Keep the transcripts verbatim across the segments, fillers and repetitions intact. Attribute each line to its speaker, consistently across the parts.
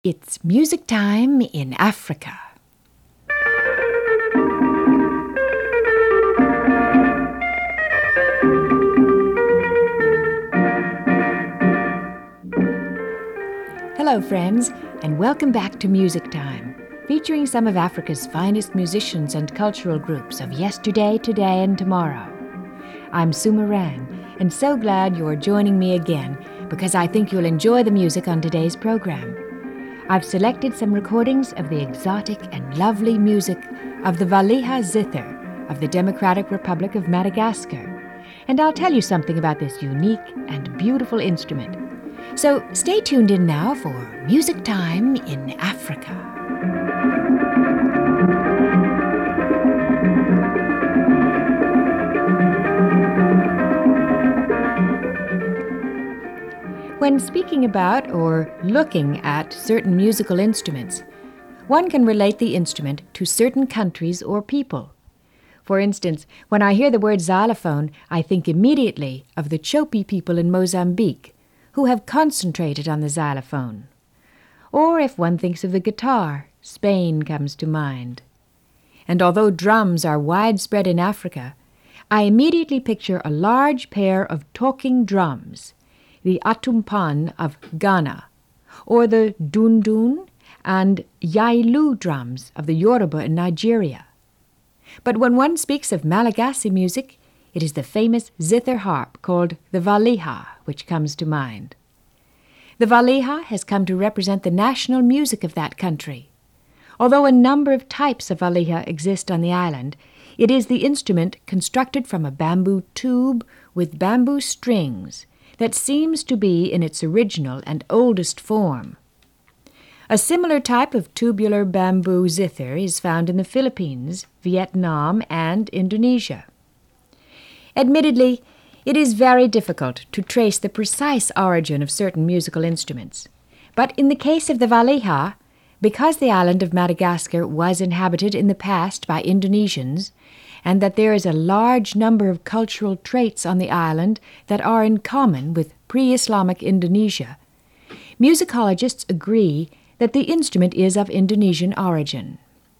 Speaker 1: It's music time in Africa. Hello, friends, and welcome back to Music Time, featuring some of Africa's finest musicians and cultural groups of yesterday, today, and tomorrow. I'm Sue Moran, and so glad you're joining me again because I think you'll enjoy the music on today's program. I've selected some recordings of the exotic and lovely music of the Valiha Zither of the Democratic Republic of Madagascar, and I'll tell you something about this unique and beautiful instrument. So stay tuned in now for Music Time in Africa. When speaking about or looking at certain musical instruments, one can relate the instrument to certain countries or people. For instance, when I hear the word xylophone, I think immediately of the Chopi people in Mozambique, who have concentrated on the xylophone. Or if one thinks of the guitar, Spain comes to mind. And although drums are widespread in Africa, I immediately picture a large pair of talking drums, the atumpan of Ghana, or the dundun and yailu drums of the Yoruba in Nigeria. But when one speaks of Malagasy music, it is the famous zither harp called the valiha which comes to mind. The valiha has come to represent the national music of that country. Although a number of types of valiha exist on the island, it is the instrument constructed from a bamboo tube with bamboo strings that seems to be in its original and oldest form. A similar type of tubular bamboo zither is found in the Philippines, Vietnam, and Indonesia. Admittedly, it is very difficult to trace the precise origin of certain musical instruments. But in the case of the valiha, because the island of Madagascar was inhabited in the past by Indonesians, and that there is a large number of cultural traits on the island that are in common with pre-Islamic Indonesia, musicologists agree that the instrument is of Indonesian origin.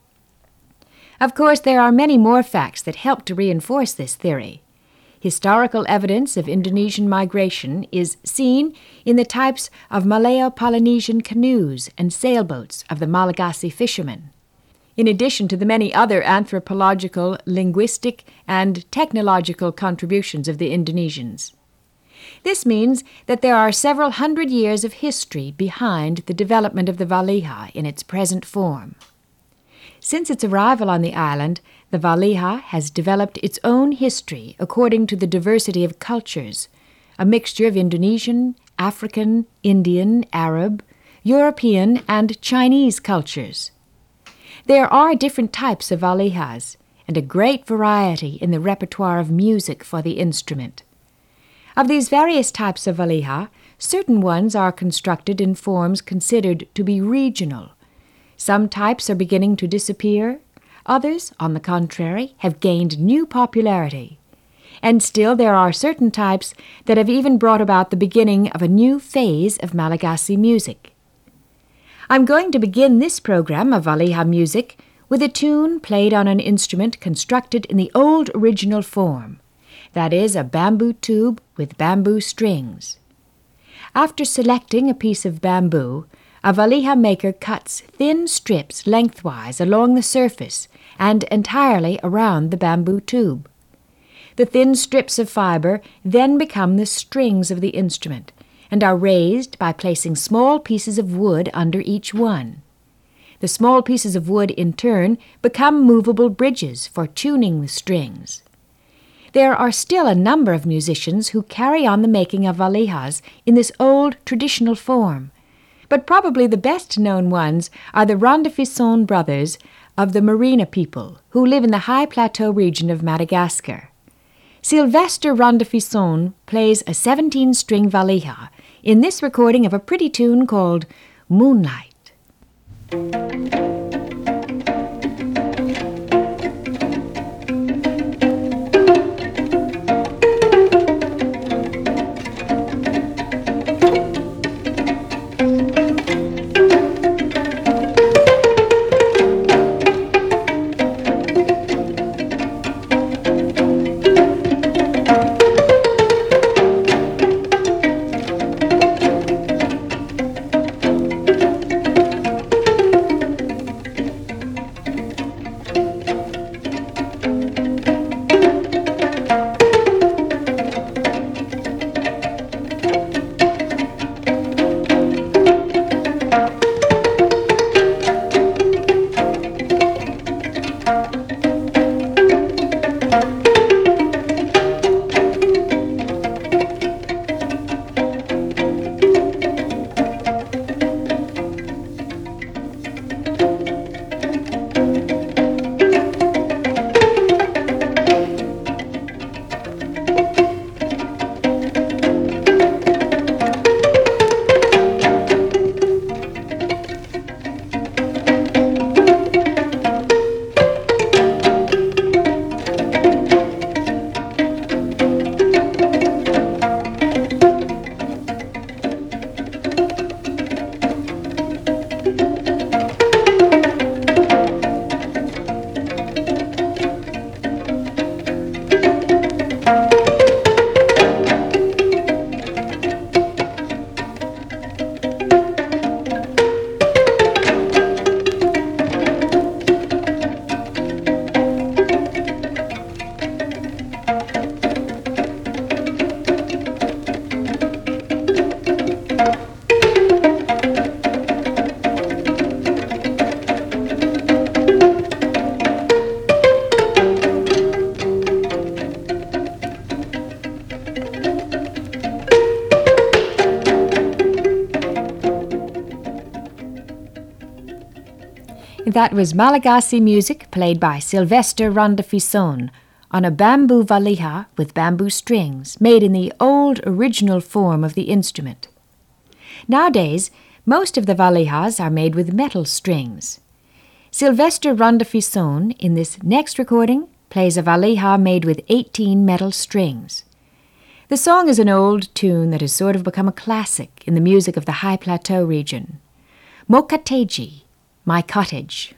Speaker 1: Of course, there are many more facts that help to reinforce this theory. Historical evidence of Indonesian migration is seen in the types of Malayo-Polynesian canoes and sailboats of the Malagasy fishermen, in addition to the many other anthropological, linguistic, and technological contributions of the Indonesians. This means that there are several hundred years of history behind the development of the valiha in its present form. Since its arrival on the island, the valiha has developed its own history according to the diversity of cultures, a mixture of Indonesian, African, Indian, Arab, European, and Chinese cultures. There are different types of valihas, and a great variety in the repertoire of music for the instrument. Of these various types of valiha, certain ones are constructed in forms considered to be regional. Some types are beginning to disappear. Others, on the contrary, have gained new popularity. And still there are certain types that have even brought about the beginning of a new phase of Malagasy music. I'm going to begin this program of valiha music with a tune played on an instrument constructed in the old original form, that is, a bamboo tube with bamboo strings. After selecting a piece of bamboo, a valiha maker cuts thin strips lengthwise along the surface and entirely around the bamboo tube. The thin strips of fiber then become the strings of the instrument and are raised by placing small pieces of wood under each one. The small pieces of wood, in turn, become movable bridges for tuning the strings. There are still a number of musicians who carry on the making of valihas in this old traditional form, but probably the best-known ones are the Rondafisson brothers of the Merina people, who live in the high plateau region of Madagascar. Sylvester Rondafisson plays a seventeen-string valiha in this recording of a pretty tune called Moonlight. That was Malagasy music played by Sylvester Randafison on a bamboo valiha with bamboo strings made in the old original form of the instrument. Nowadays, most of the valihas are made with metal strings. Sylvester Randafison, in this next recording, plays a valiha made with eighteen metal strings. The song is an old tune that has sort of become a classic in the music of the High Plateau region. Mokateji, My Cottage.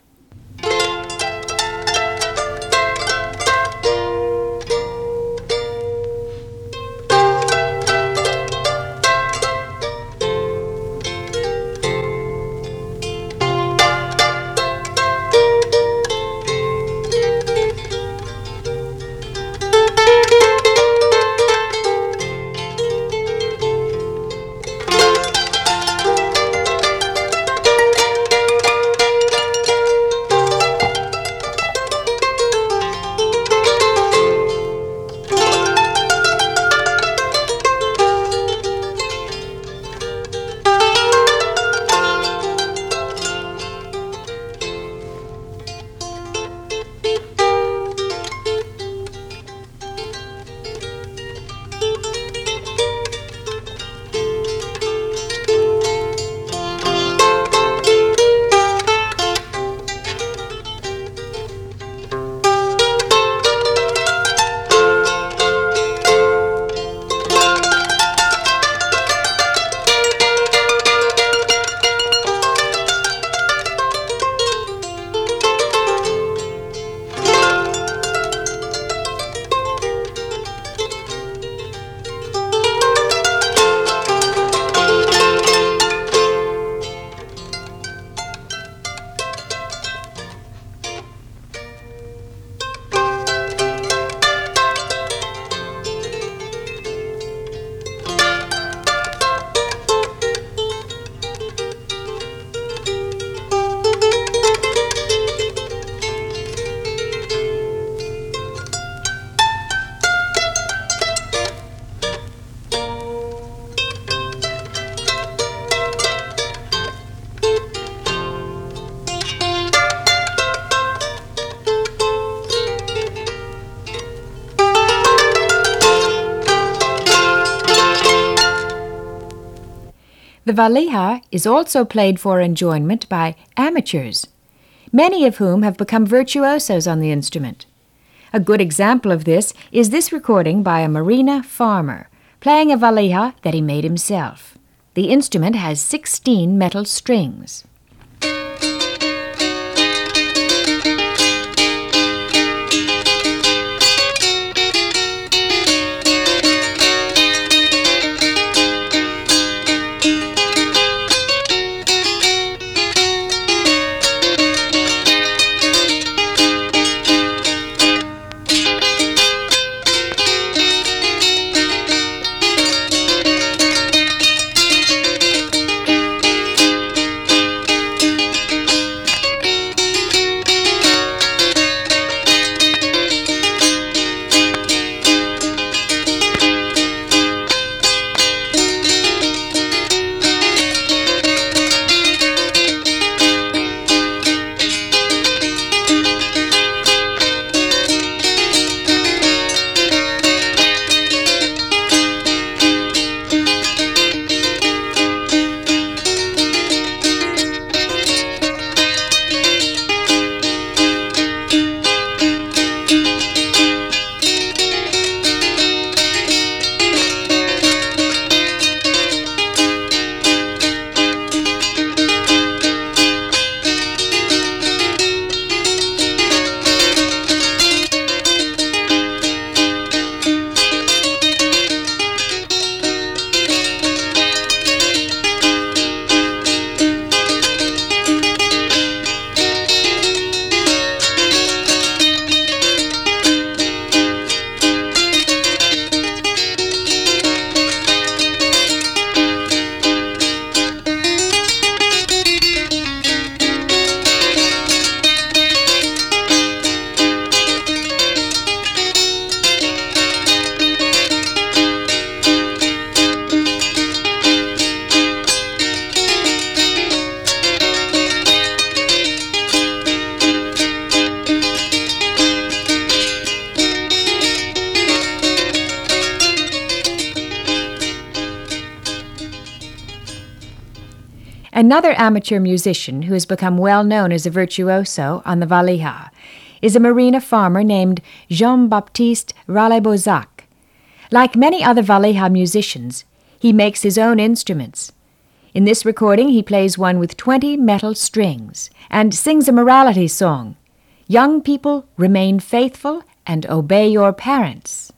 Speaker 1: The valiha is also played for enjoyment by amateurs, many of whom have become virtuosos on the instrument. A good example of this is this recording by a Marina farmer, playing a valiha that he made himself. The instrument has sixteen metal strings. Another amateur musician who has become well known as a virtuoso on the valiha is a Marina farmer named Jean-Baptiste Rallet-Bozac. Like many other valiha musicians, he makes his own instruments. In this recording, he plays one with twenty metal strings and sings a morality song. Young people, remain faithful and obey your parents.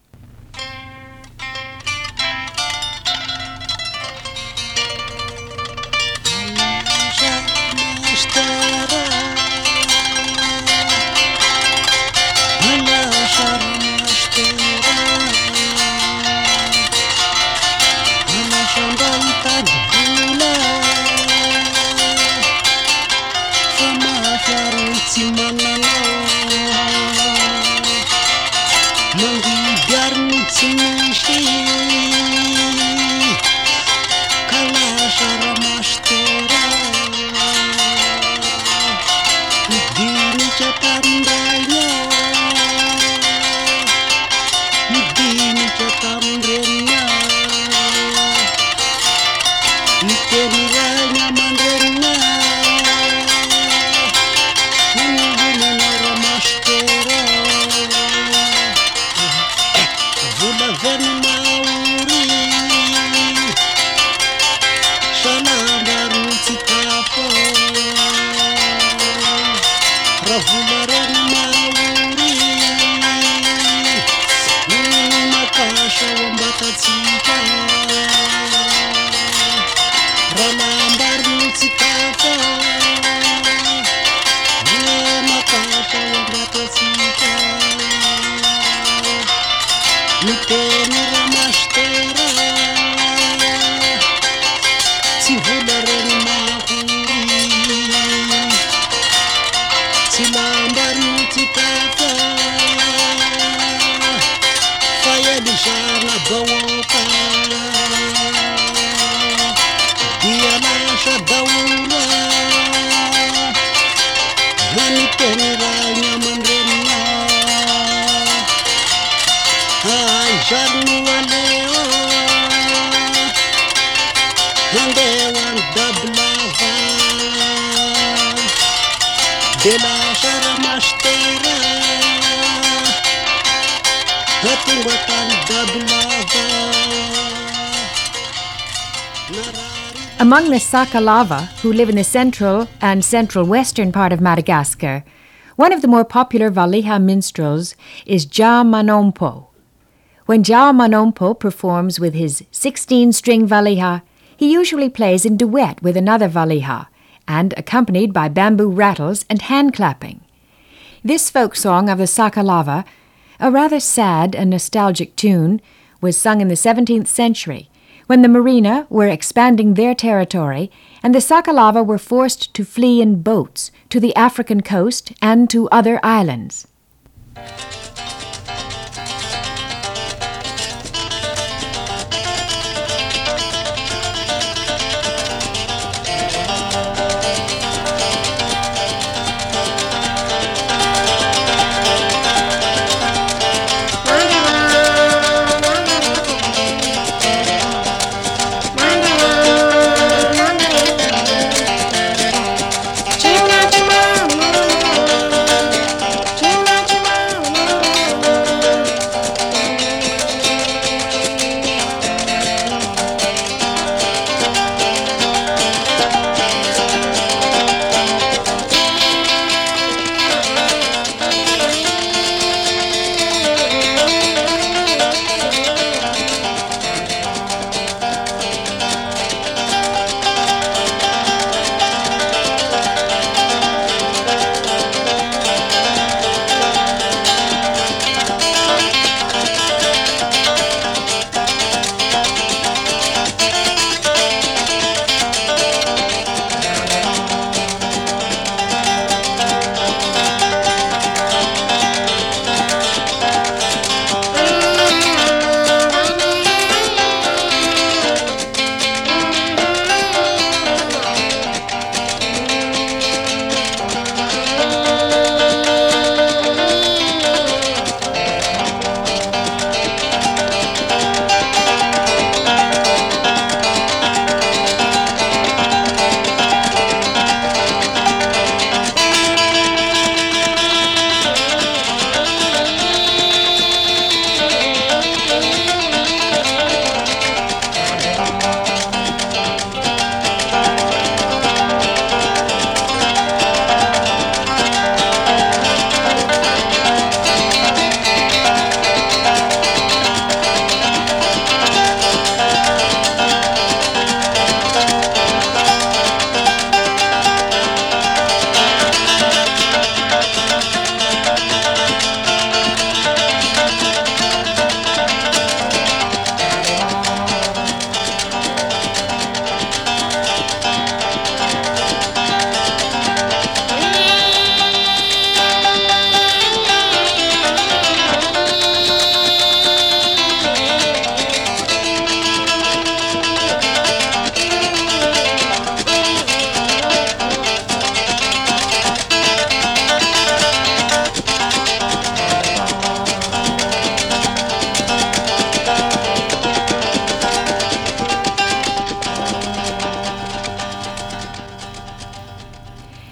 Speaker 1: Among the Sakalava, who live in the central and central-western part of Madagascar, one of the more popular valiha minstrels is Dja Manompo. When Dja Manompo performs with his sixteen-string valiha, he usually plays in duet with another valiha and accompanied by bamboo rattles and hand-clapping. This folk song of the Sakalava, a rather sad and nostalgic tune, was sung in the seventeenth century, when the Marina were expanding their territory and the Sakalava were forced to flee in boats to the African coast and to other islands.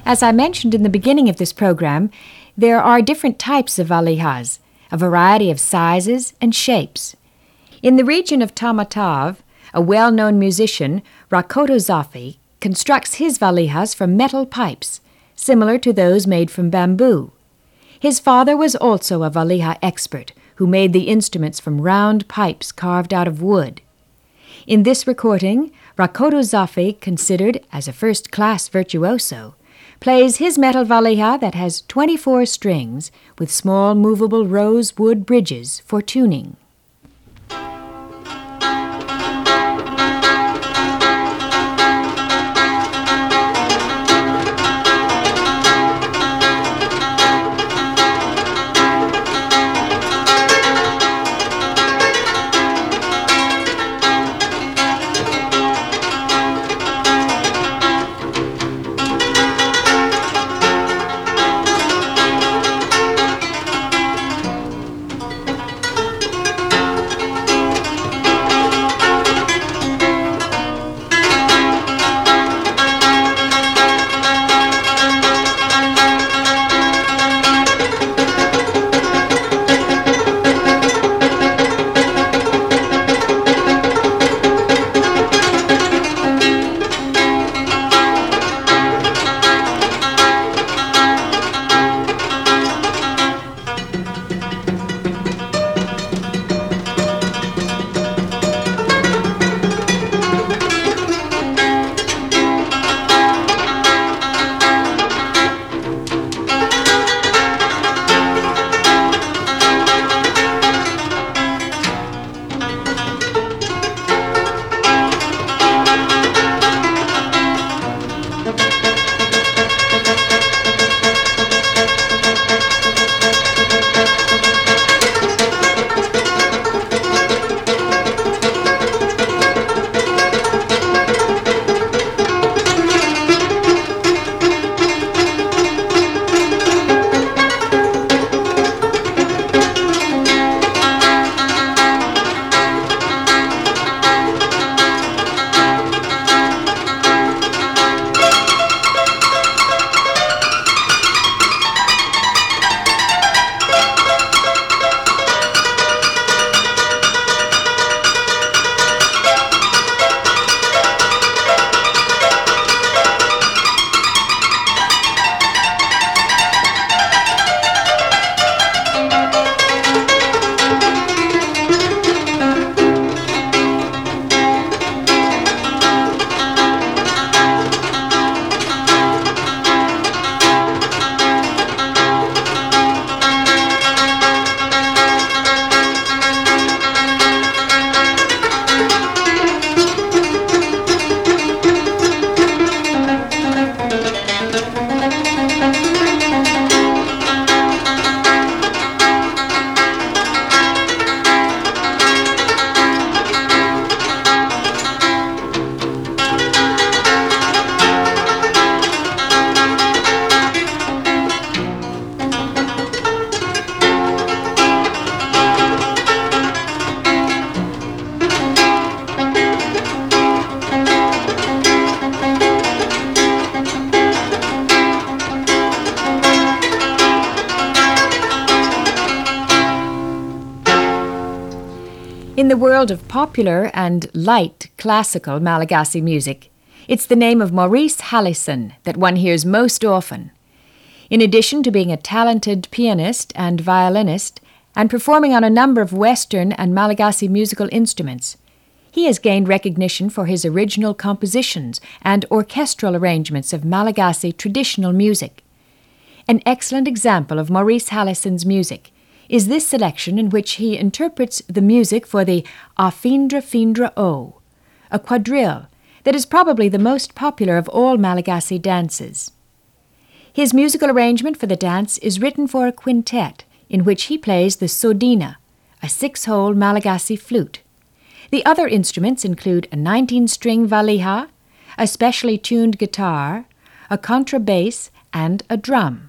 Speaker 1: As I mentioned in the beginning of this program, there are different types of valihas, a variety of sizes and shapes. In the region of Tamatave, a well-known musician, Rakoto Zafy, constructs his valihas from metal pipes, similar to those made from bamboo. His father was also a valiha expert who made the instruments from round pipes carved out of wood. In this recording, Rakoto Zafy, considered as a first-class virtuoso, plays his metal valiha that has twenty-four strings with small movable rosewood bridges for tuning.
Speaker 2: In the world of popular and light classical Malagasy music, it's the name of Maurice Hallison that one hears most often. In addition to being a talented pianist and violinist and performing on a number of Western and Malagasy musical instruments, he has gained recognition for his original compositions and orchestral arrangements of Malagasy traditional music. An excellent example of Maurice Hallison's music is this selection in which he interprets the music for the A Findra Findra O, a quadrille that is probably the most popular of all Malagasy dances. His musical arrangement for the dance is written for a quintet in which he plays the sodina, a six-hole Malagasy flute. The other instruments include a nineteen-string valiha, a specially tuned guitar, a contrabass, and a drum.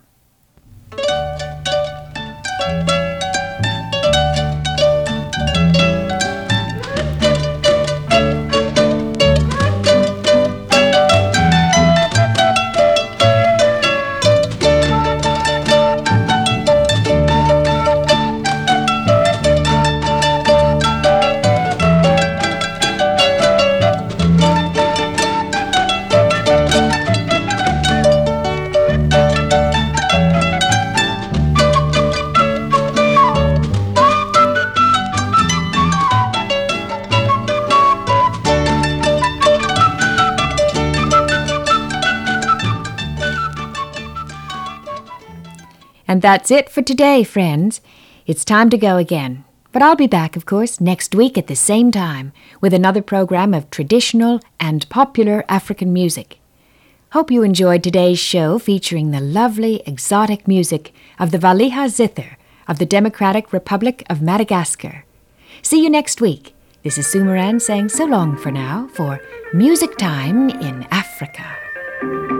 Speaker 1: And that's it for today, friends. It's time to go again. But I'll be back, of course, next week at the same time with another program of traditional and popular African music. Hope you enjoyed today's show featuring the lovely, exotic music of the Valiha Zither of the Democratic Republic of Madagascar. See you next week. This is Sue Moran saying so long for now for Music Time in Africa.